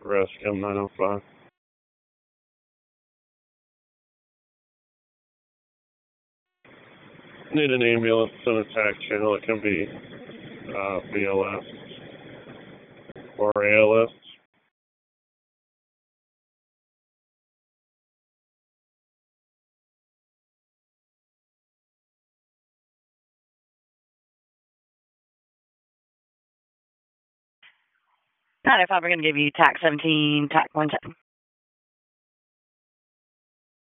Rescue 905. Need an ambulance in a tac channel. It can be BLS or ALS. Not if I'm going to give you TAC 17, TAC 17.